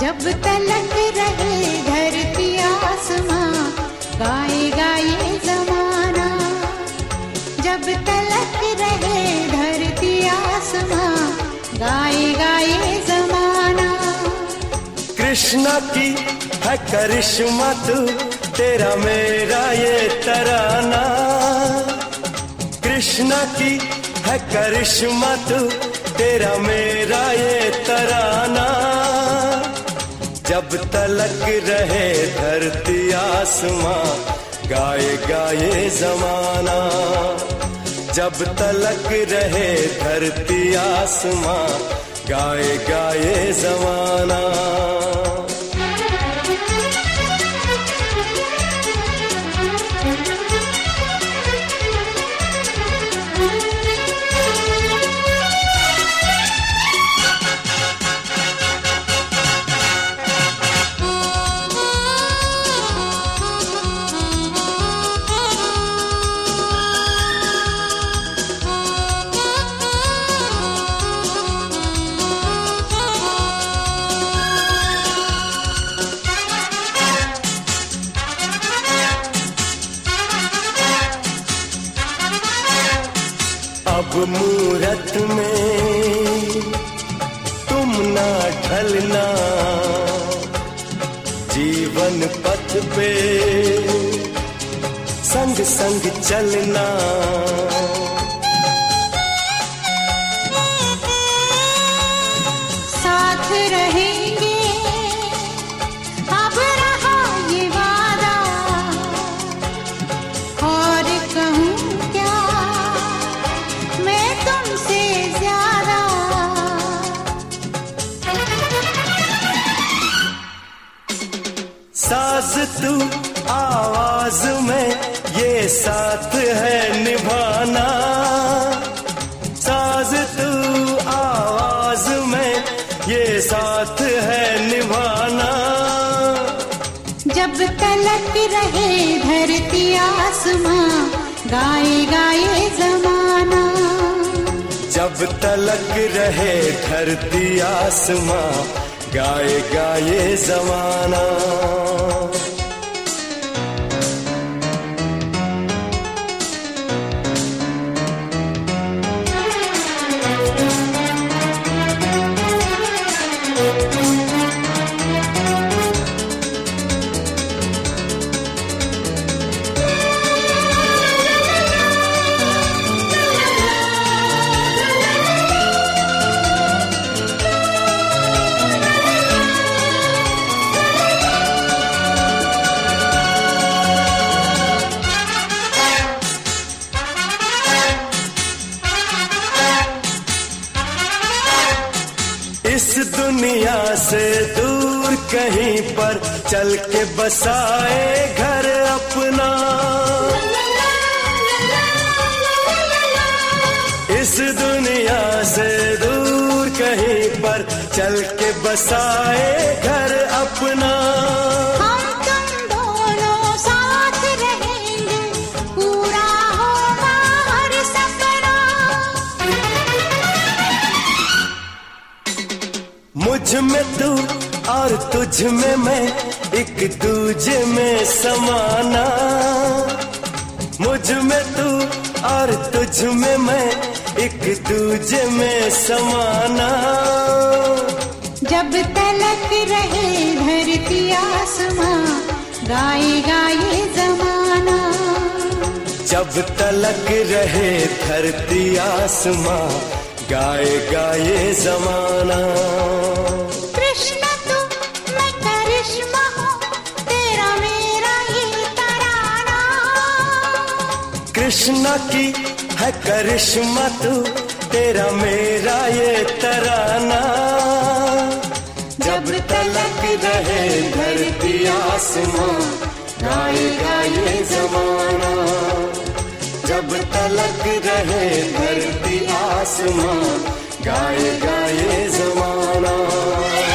जब तलक रहे धरती आसमां, गाएगा ये जमाना। जब तलक रहे धरती आसमां, गाएगा ये जमाना। कृष्णा की है करिश्मा तू, तेरा मेरा ये तराना। कृष्णा की है करिश्मा तू, तेरा मेरा ये तराना। जब तलक रहे धरती आसमां, गाएगा ये जमाना। जब तलक रहे धरती आसमां, गाएगा ये जमाना। अब मूरत में तुम ना ढलना, जीवन पथ पे संग संग चलना। साथ रहेंगे अब रहा ये वादा, और कहूँ क्या मैं तुमसे ज्यादा। साज तू आवाज में ये साथ है निभाना। साज तू आवाज में ये साथ है निभाना। जब तलक रहे धरती आसमां, गाएगा ये जमाना। जब तलक रहे धरती आसमां, गाएगा ये जमाना। इस दुनिया से दूर कहीं पर चल के बसाए घर अपना। इस दुनिया से दूर कहीं पर चल के बसाए घर अपना। हम तुम दोनों साथ रहेंगे, पूरा होगा हर सपना। मुझ में तू और तुझ में मैं, एक दूजे में समाना। मुझ में तू और तुझ में मैं, एक दूजे में समाना। जब तलक रहे धरती आसमां, गाएगा ये जमाना। जब तलक रहे धरती आसमां, गाएगा ये जमाना। कृष्णा तू मैं करिश्मा हूँ, तेरा मेरा ये तराना। कृष्णा की है करिश्मा तू, तेरा मेरा ये तराना। जब तलक रहे धरती आसमां, गाएगा ये जमाना। जब तलक रहे धरती आसमां, गाएगा ये जमाना।